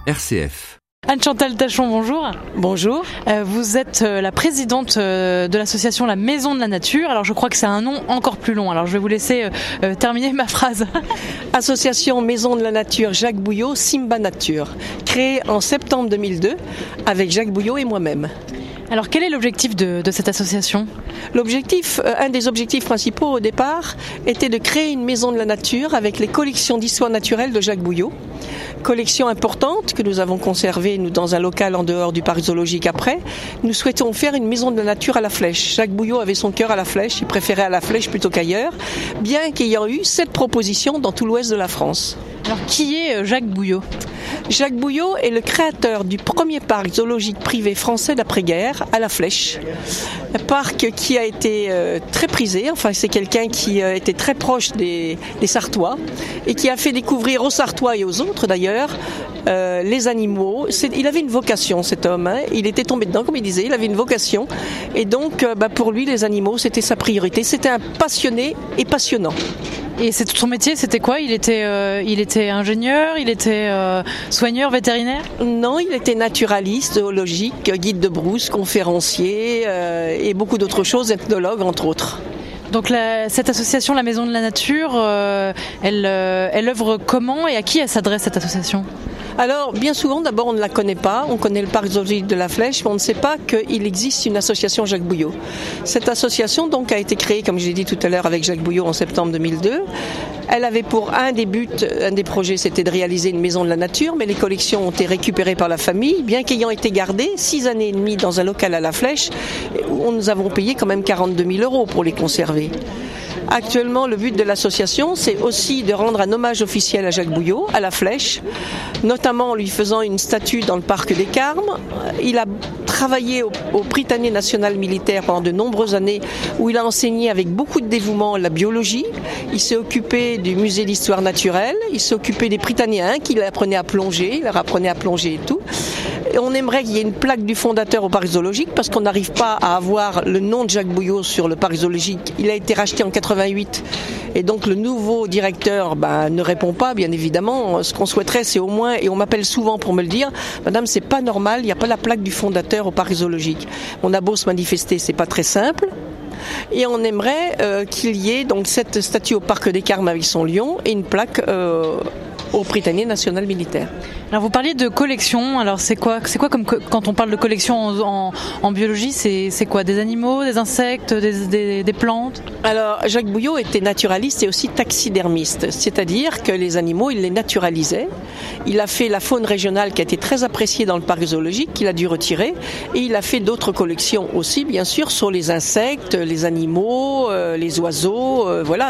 RCF. Anne-Chantal Tachon, bonjour. Bonjour. Vous êtes la présidente de l'association La Maison de la Nature. Alors je crois que c'est un nom encore plus long, alors je vais vous laisser terminer ma phrase. Association Maison de la Nature Jacques Bouillot, Simba Nature, créée en septembre 2002 avec Jacques Bouillot et moi-même. Alors quel est l'objectif de cette association ? Un des objectifs principaux au départ était de créer une maison de la nature avec les collections d'histoire naturelle de Jacques Bouillot. Collection importante que nous avons conservée dans un local en dehors du parc zoologique après. Nous souhaitons faire une maison de la nature à la flèche. Jacques Bouillot avait son cœur à la flèche, il préférait à la flèche plutôt qu'ailleurs, bien qu'ayant eu cette proposition dans tout l'ouest de la France. Alors qui est Jacques Bouillot ? Jacques Bouillot est le créateur du premier parc zoologique privé français d'après-guerre à la Flèche. Un parc qui a été très prisé, c'est quelqu'un qui était très proche des Sartois et qui a fait découvrir aux Sartois et aux autres d'ailleurs les animaux. Il avait une vocation, cet homme, il était tombé dedans comme il disait, il avait une vocation et donc pour lui les animaux c'était sa priorité, c'était un passionné et passionnant. Et son métier, c'était quoi ? Il était ingénieur, il était soigneur, vétérinaire ? Non, il était naturaliste, zoologique, guide de brousse, conférencier et beaucoup d'autres choses, ethnologue entre autres. Donc cette association, la Maison de la Nature, elle œuvre comment et à qui elle s'adresse cette association ? Alors, bien souvent, d'abord, on ne la connaît pas. On connaît le parc zoologique de la Flèche, mais on ne sait pas qu'il existe une association Jacques Bouillot. Cette association, donc, a été créée, comme je l'ai dit tout à l'heure, avec Jacques Bouillot en septembre 2002. Elle avait pour un des projets, c'était de réaliser une maison de la nature, mais les collections ont été récupérées par la famille, bien qu'ayant été gardées 6 années et demie dans un local à la Flèche, où nous avons payé quand même 42 000 € pour les conserver. Actuellement, le but de l'association, c'est aussi de rendre un hommage officiel à Jacques Bouillot, à la Flèche, notamment en lui faisant une statue dans le parc des Carmes. Il a travaillé au Prytanée national militaire pendant de nombreuses années, où il a enseigné avec beaucoup de dévouement la biologie. Il s'est occupé du musée d'histoire naturelle, il s'est occupé des Prytanéens qui l'apprenaient à plonger, il leur apprenait à plonger et tout. Et on aimerait qu'il y ait une plaque du fondateur au parc zoologique parce qu'on n'arrive pas à avoir le nom de Jacques Bouillot sur le parc zoologique. Il a été racheté en 88 et donc le nouveau directeur ne répond pas, bien évidemment. Ce qu'on souhaiterait, c'est au moins, et on m'appelle souvent pour me le dire, madame, c'est pas normal, il n'y a pas la plaque du fondateur au parc zoologique. On a beau se manifester, c'est pas très simple. Et on aimerait qu'il y ait donc cette statue au parc des Carmes avec son lion et une plaque au Prytanée national militaire. Alors vous parliez de collection, alors c'est quoi comme quand on parle de collection en biologie, c'est quoi ? Des animaux, des insectes, des plantes ? Alors Jacques Bouillot était naturaliste et aussi taxidermiste, c'est-à-dire que les animaux, il les naturalisait. Il a fait la faune régionale qui a été très appréciée dans le parc zoologique, qu'il a dû retirer, et il a fait d'autres collections aussi, bien sûr, sur les insectes, les animaux, les oiseaux,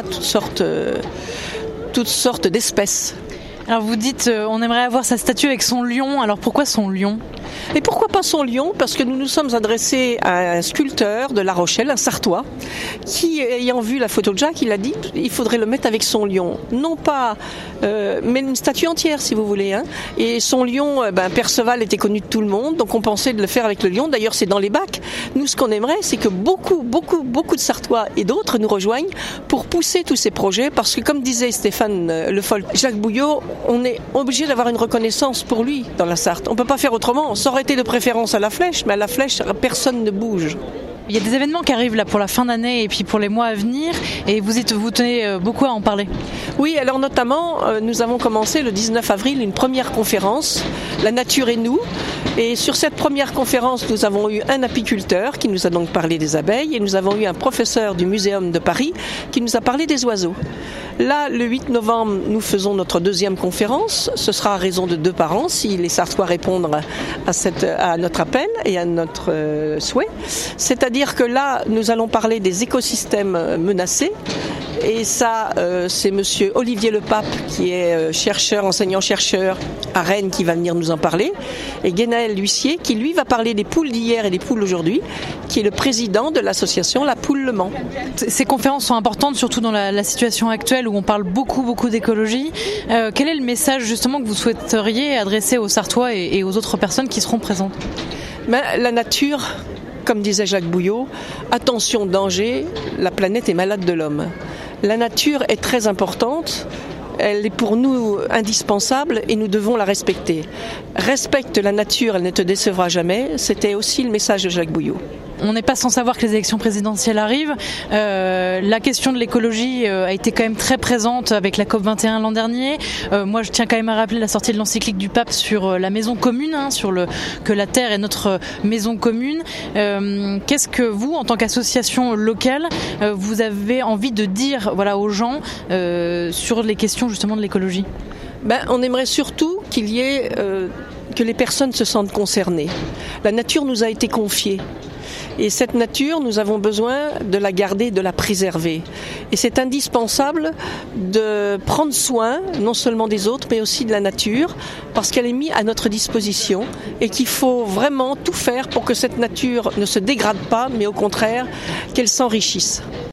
toutes sortes d'espèces. Alors vous dites, on aimerait avoir sa statue avec son lion, alors pourquoi son lion ? Et pourquoi pas son lion ? Parce que nous nous sommes adressés à un sculpteur de La Rochelle, un Sartois, qui, ayant vu la photo de Jacques, il a dit il faudrait le mettre avec son lion. Non pas, mais une statue entière, si vous voulez. Et son lion, Perceval était connu de tout le monde, donc on pensait de le faire avec le lion. D'ailleurs, c'est dans les bacs. Nous, ce qu'on aimerait, c'est que beaucoup de Sartois et d'autres nous rejoignent pour pousser tous ces projets, parce que comme disait Stéphane Le Foll, Jacques Bouillot, on est obligé d'avoir une reconnaissance pour lui dans la Sarthe. On ne peut pas faire autrement. Ça aurait été de préférence à la Flèche, mais à la Flèche, personne ne bouge. Il y a des événements qui arrivent là pour la fin d'année et puis pour les mois à venir, et vous tenez beaucoup à en parler. Oui, alors notamment, nous avons commencé le 19 avril une première conférence, La nature et nous. Et sur cette première conférence, nous avons eu un apiculteur qui nous a donc parlé des abeilles, et nous avons eu un professeur du Muséum de Paris qui nous a parlé des oiseaux. Là, le 8 novembre, nous faisons notre deuxième conférence. Ce sera à raison de 2 par an, si les Sartois répondent à notre appel et à notre souhait. C'est-à-dire que là, nous allons parler des écosystèmes menacés. Et ça, c'est monsieur Olivier Lepape, qui est enseignant-chercheur à Rennes, qui va venir nous en parler. Et Guénaël L'Huissier, qui lui va parler des poules d'hier et des poules d'aujourd'hui, qui est le président de l'association La Poule Le Mans. Ces conférences sont importantes, surtout dans la situation actuelle où on parle beaucoup d'écologie. Quel est le message justement que vous souhaiteriez adresser aux Sartois et aux autres personnes qui seront présentes ? La nature, comme disait Jacques Bouillot, attention, danger, la planète est malade de l'homme. La nature est très importante. elle est pour nous indispensable et nous devons la respecter. Respecte la nature, elle ne te décevra jamais. C'était aussi le message de Jacques Bouillot. On n'est pas sans savoir que les élections présidentielles arrivent. La question de l'écologie a été quand même très présente avec la COP21 l'an dernier. Moi, je tiens quand même à rappeler la sortie de l'encyclique du pape sur la maison commune, que la terre est notre maison commune. Qu'est-ce que vous, en tant qu'association locale, vous avez envie de dire aux gens sur les questions justement de l'écologie ? On aimerait surtout qu'il y ait que les personnes se sentent concernées. La nature nous a été confiée. Et cette nature, nous avons besoin de la garder, de la préserver. Et c'est indispensable de prendre soin, non seulement des autres, mais aussi de la nature, parce qu'elle est mise à notre disposition et qu'il faut vraiment tout faire pour que cette nature ne se dégrade pas, mais au contraire, qu'elle s'enrichisse.